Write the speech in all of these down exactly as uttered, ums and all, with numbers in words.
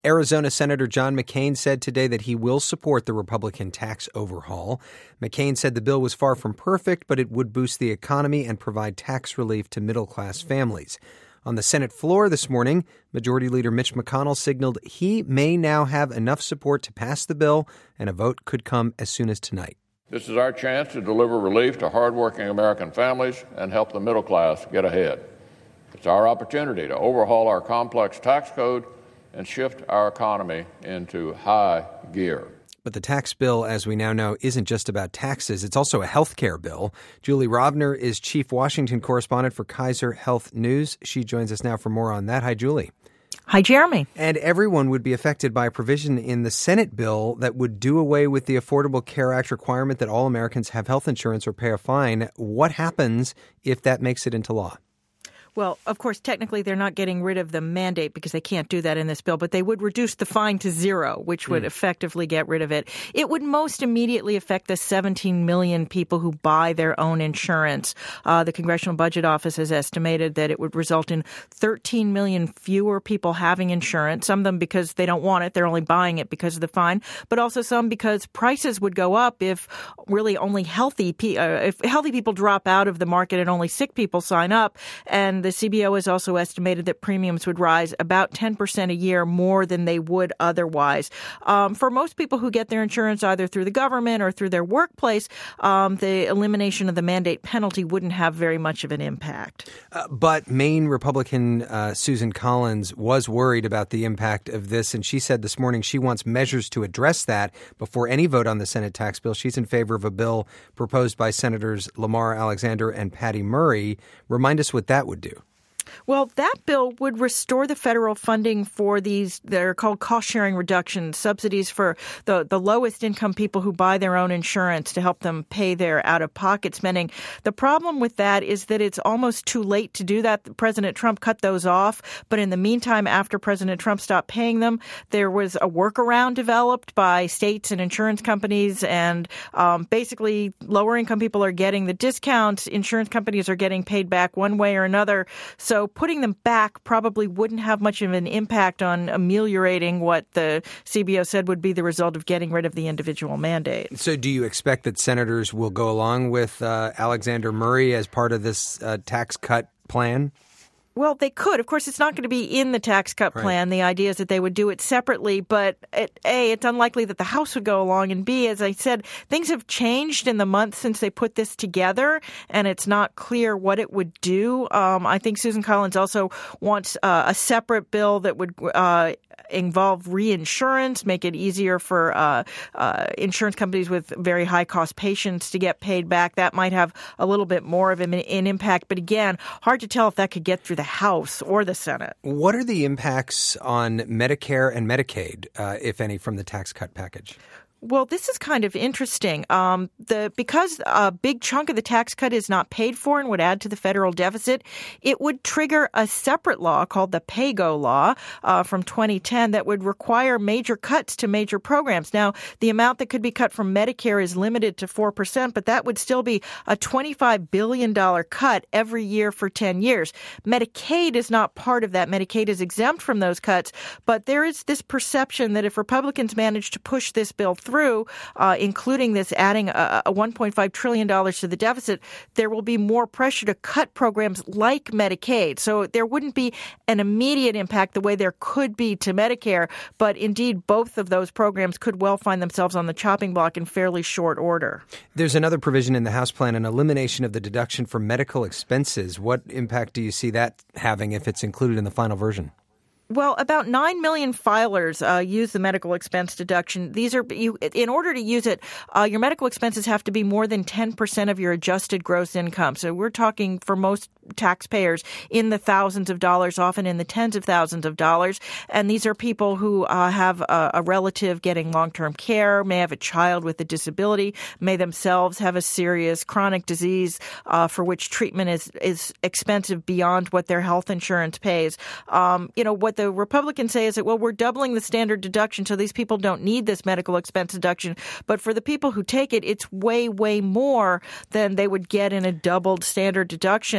Arizona Senator John McCain said today that he will support the Republican tax overhaul. McCain said the bill was far from perfect, but it would boost the economy and provide tax relief to middle-class families. On the Senate floor this morning, Majority Leader Mitch McConnell signaled he may now have enough support to pass the bill, and a vote could come as soon as tonight. This is our chance to deliver relief to hardworking American families and help the middle class get ahead. It's our opportunity to overhaul our complex tax code and shift our economy into high gear. But the tax bill, as we now know, isn't just about taxes. It's also a health care bill. Julie Rovner is chief Washington correspondent for Kaiser Health News. She joins us now for more on that. Hi, Julie. Hi, Jeremy. And everyone would be affected by a provision in the Senate bill that would do away with the Affordable Care Act requirement that all Americans have health insurance or pay a fine. What happens if that makes it into law? Well, of course, technically they're not getting rid of the mandate because they can't do that in this bill, but they would reduce the fine to zero, which would mm. effectively get rid of it. It would most immediately affect the seventeen million people who buy their own insurance. Uh, the Congressional Budget Office has estimated that it would result in thirteen million fewer people having insurance, some of them because they don't want it, they're only buying it because of the fine, but also some because prices would go up if really only healthy, pe- uh, if healthy people drop out of the market and only sick people sign up. And the C B O has also estimated that premiums would rise about ten percent a year more than they would otherwise. Um, for most people who get their insurance either through the government or through their workplace, um, the elimination of the mandate penalty wouldn't have very much of an impact. Uh, but Maine Republican uh, Susan Collins was worried about the impact of this, and she said this morning she wants measures to address that before any vote on the Senate tax bill. She's in favor of a bill proposed by Senators Lamar Alexander and Patty Murray. Remind us what that would do. Well, that bill would restore the federal funding for these, they're called cost-sharing reductions, subsidies for the, the lowest income people who buy their own insurance to help them pay their out-of-pocket spending. The problem with that is that it's almost too late to do that. President Trump cut those off. But in the meantime, after President Trump stopped paying them, there was a workaround developed by states and insurance companies. And um, basically, lower-income people are getting the discounts. Insurance companies are getting paid back one way or another. So putting them back probably wouldn't have much of an impact on ameliorating what the C B O said would be the result of getting rid of the individual mandate. So do you expect that senators will go along with uh, Alexander Murray as part of this uh, tax cut plan? Well, they could. Of course, it's not going to be in the tax cut plan. Right. The idea is that they would do it separately. But, it, A, it's unlikely that the House would go along. And, B, as I said, things have changed in the months since they put this together, and it's not clear what it would do. Um, I think Susan Collins also wants uh, a separate bill that would uh, involve reinsurance, make it easier for uh, uh, insurance companies with very high-cost patients to get paid back. That might have a little bit more of an, an impact. But, again, hard to tell if that could get through the House or the Senate. What are the impacts on Medicare and Medicaid, uh, if any, from the tax cut package? Well, this is kind of interesting. Um, the because a big chunk of the tax cut is not paid for and would add to the federal deficit, it would trigger a separate law called the PAYGO law uh, from twenty ten that would require major cuts to major programs. Now, the amount that could be cut from Medicare is limited to four percent, but that would still be a twenty-five billion dollars cut every year for ten years. Medicaid is not part of that. Medicaid is exempt from those cuts, but there is this perception that if Republicans manage to push this bill through, through, uh, including this adding a, a one point five trillion dollars to the deficit, there will be more pressure to cut programs like Medicaid. So there wouldn't be an immediate impact the way there could be to Medicare, but indeed both of those programs could well find themselves on the chopping block in fairly short order. There's another provision in the House plan, an elimination of the deduction for medical expenses. What impact do you see that having if it's included in the final version? Well, about nine million filers uh, use the medical expense deduction. These are, you, in order to use it, uh, your medical expenses have to be more than ten percent of your adjusted gross income. So we're talking for most taxpayers in the thousands of dollars, often in the tens of thousands of dollars. And these are people who uh, have a, a relative getting long-term care, may have a child with a disability, may themselves have a serious chronic disease uh, for which treatment is, is expensive beyond what their health insurance pays. Um, you know, what the Republicans say is that, well, we're doubling the standard deduction, so these people don't need this medical expense deduction. But for the people who take it, it's way, way more than they would get in a doubled standard deduction. And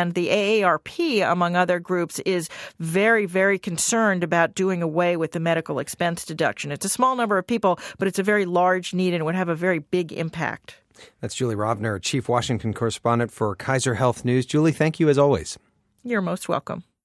And the A A R P, among other groups, is very, very concerned about doing away with the medical expense deduction. It's a small number of people, but it's a very large need and would have a very big impact. That's Julie Rovner, Chief Washington Correspondent for Kaiser Health News. Julie, thank you as always. You're most welcome.